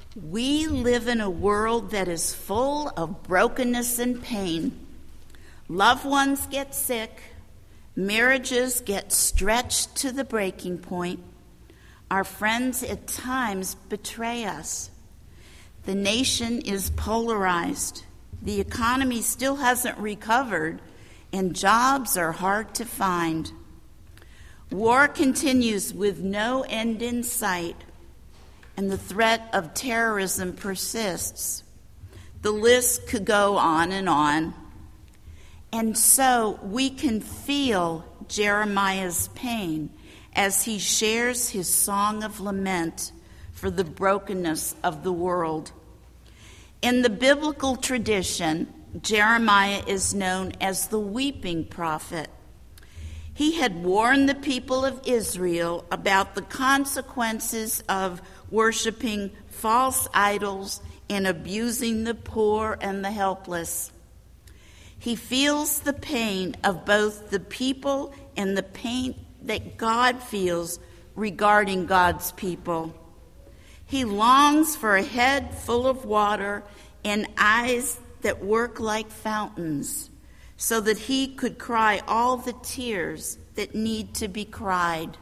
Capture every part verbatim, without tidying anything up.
We live in a world that is full of brokenness and pain. Loved ones get sick. Marriages get stretched to the breaking point. Our friends at times betray us. The nation is polarized. The economy still hasn't recovered, and jobs are hard to find. War continues with no end in sight, and the threat of terrorism persists. The list could go on and on. And so we can feel Jeremiah's pain as he shares his song of lament for the brokenness of the world. In the biblical tradition, Jeremiah is known as the weeping prophet. He had warned the people of Israel about the consequences of worshiping false idols and abusing the poor and the helpless. He feels the pain of both the people and the pain that God feels regarding God's people. He longs for a head full of water and eyes that work like fountains, so that he could cry all the tears that need to be cried.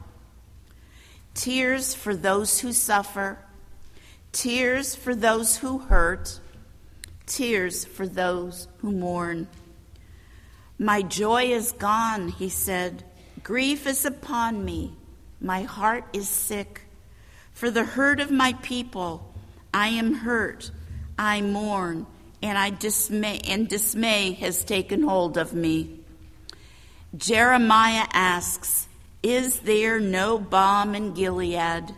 Tears for those who suffer, tears for those who hurt, tears for those who mourn. My joy is gone, he said. Grief is upon me. My heart is sick. For the hurt of my people, I am hurt. I mourn, and I dismay, and dismay has taken hold of me. Jeremiah asks, is there no balm in Gilead?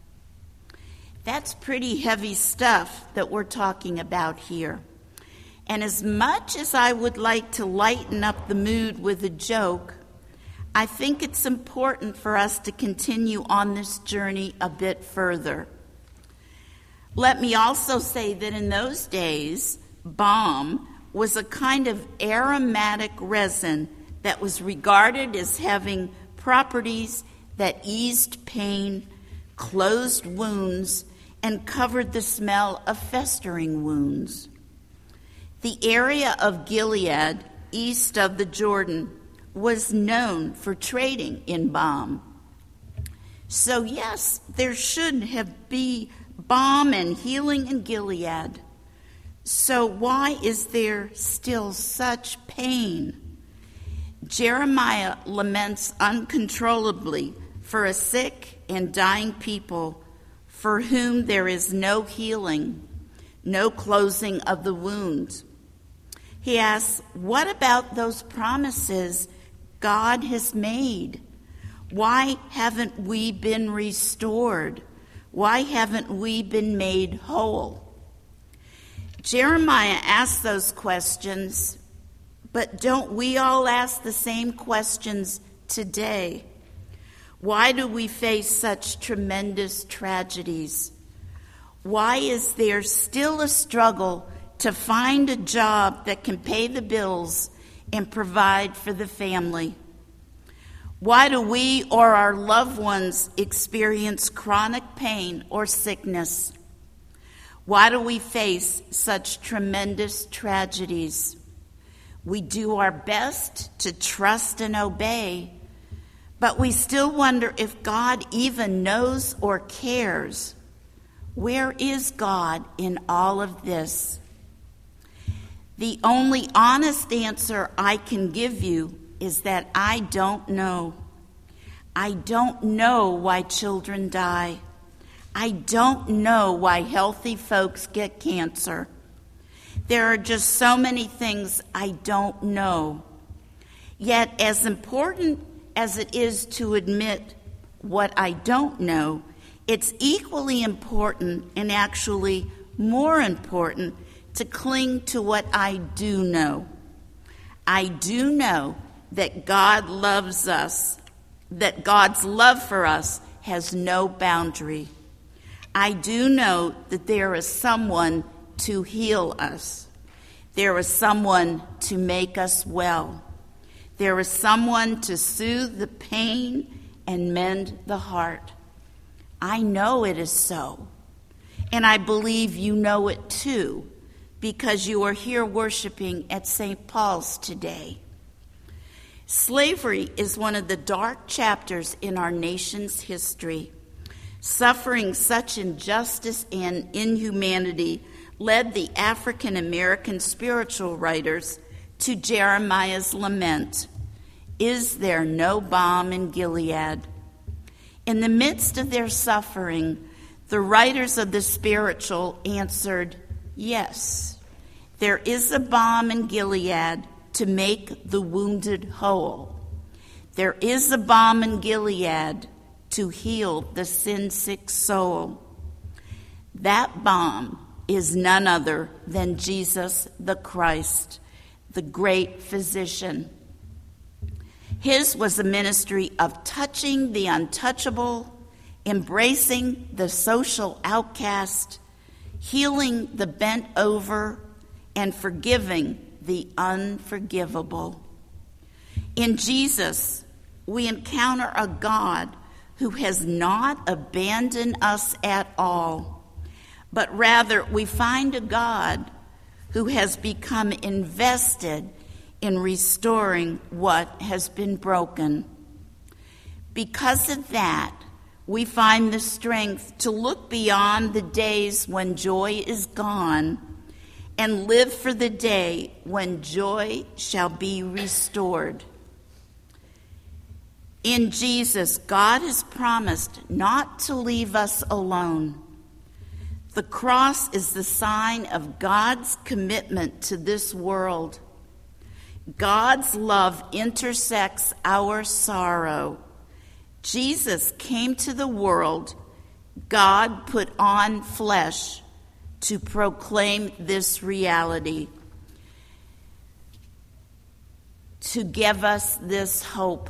That's pretty heavy stuff that we're talking about here. And as much as I would like to lighten up the mood with a joke, I think it's important for us to continue on this journey a bit further. Let me also say that in those days, balm was a kind of aromatic resin that was regarded as having properties that eased pain, closed wounds, and covered the smell of festering wounds. The area of Gilead, east of the Jordan, was known for trading in balm. So yes, there should have been balm and healing in Gilead. So why is there still such pain? Jeremiah laments uncontrollably for a sick and dying people for whom there is no healing, no closing of the wound. He asks, what about those promises God has made? Why haven't we been restored? Why haven't we been made whole? Jeremiah asks those questions, but don't we all ask the same questions today? Why do we face such tremendous tragedies? Why is there still a struggle to find a job that can pay the bills and provide for the family? Why do we or our loved ones experience chronic pain or sickness? Why do we face such tremendous tragedies? We do our best to trust and obey, but we still wonder if God even knows or cares. Where is God in all of this? The only honest answer I can give you is that I don't know. I don't know why children die. I don't know why healthy folks get cancer. There are just so many things I don't know. Yet, as important as it is to admit what I don't know, it's equally important, and actually more important, to cling to what I do know. I do know that God loves us, that God's love for us has no boundary. I do know that there is someone to heal us. There is someone to make us well. There is someone to soothe the pain and mend the heart. I know it is so. And I believe you know it too, because you are here worshiping at Saint Paul's today. Slavery is one of the dark chapters in our nation's history. Suffering such injustice and inhumanity led the African American spiritual writers to Jeremiah's lament, "Is there no balm in Gilead?" In the midst of their suffering, the writers of the spiritual answered, "Yes, there is a balm in Gilead to make the wounded whole. There is a balm in Gilead to heal the sin-sick soul. That balm is none other than Jesus the Christ, the great physician." His was a ministry of touching the untouchable, embracing the social outcast, healing the bent over, and forgiving the unforgivable. In Jesus, we encounter a God who has not abandoned us at all, but rather we find a God who has become invested in restoring what has been broken. Because of that, we find the strength to look beyond the days when joy is gone and live for the day when joy shall be restored. In Jesus, God has promised not to leave us alone. The cross is the sign of God's commitment to this world. God's love intersects our sorrow. Jesus came to the world. God put on flesh to proclaim this reality, to give us this hope.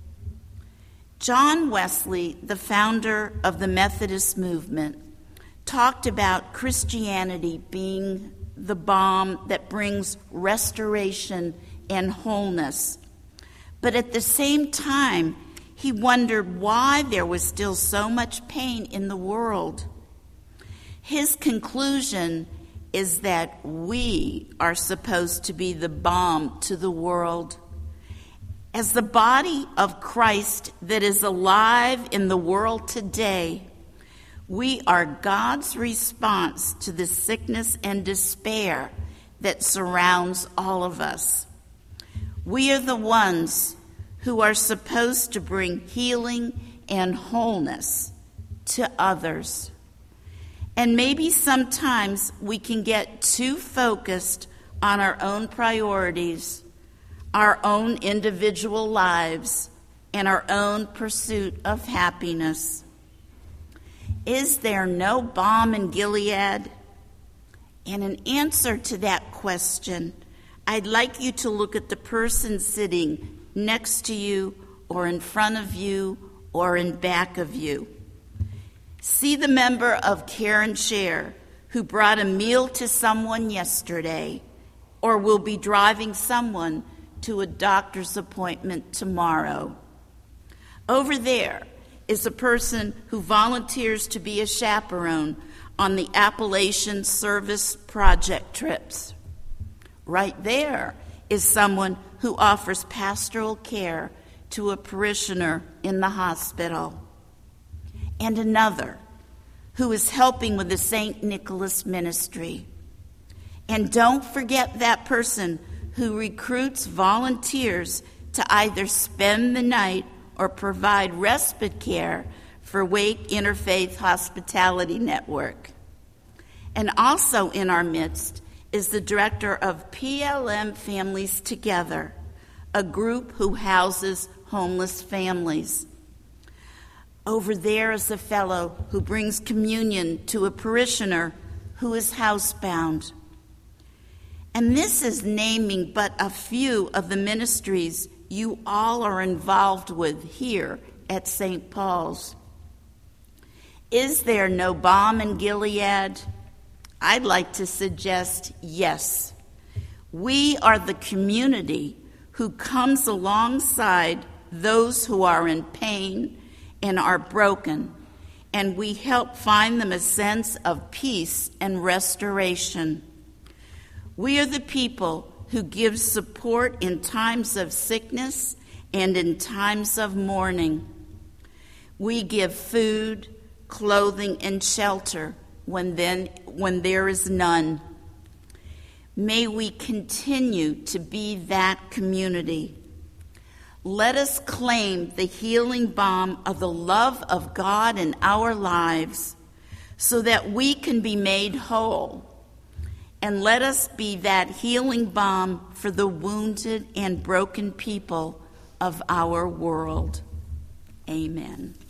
John Wesley, the founder of the Methodist movement, talked about Christianity being the balm that brings restoration and wholeness. But at the same time, he wondered why there was still so much pain in the world. His conclusion is that we are supposed to be the balm to the world. As the body of Christ that is alive in the world today, we are God's response to the sickness and despair that surrounds all of us. We are the ones who are supposed to bring healing and wholeness to others. And maybe sometimes we can get too focused on our own priorities, our own individual lives, and our own pursuit of happiness. Is there no balm in Gilead? And in answer to that question, I'd like you to look at the person sitting next to you or in front of you or in back of you. See the member of Care and Share who brought a meal to someone yesterday or will be driving someone to a doctor's appointment tomorrow. Over there is a person who volunteers to be a chaperone on the Appalachian Service Project trips. Right there is someone who offers pastoral care to a parishioner in the hospital. And another who is helping with the Saint Nicholas ministry. And don't forget that person who recruits volunteers to either spend the night or provide respite care for Wake Interfaith Hospitality Network. And also in our midst is the director of P L M Families Together, a group who houses homeless families. Over there is a fellow who brings communion to a parishioner who is housebound. And this is naming but a few of the ministries you all are involved with here at Saint Paul's. Is there no balm in Gilead? I'd like to suggest yes. We are the community who comes alongside those who are in pain and are broken and we help find them a sense of peace and restoration. We are the people who give support in times of sickness and in times of mourning. We give food, clothing, and shelter when then when there is none. May we continue to be that community. Let us claim the healing balm of the love of God in our lives so that we can be made whole. And let us be that healing balm for the wounded and broken people of our world. Amen.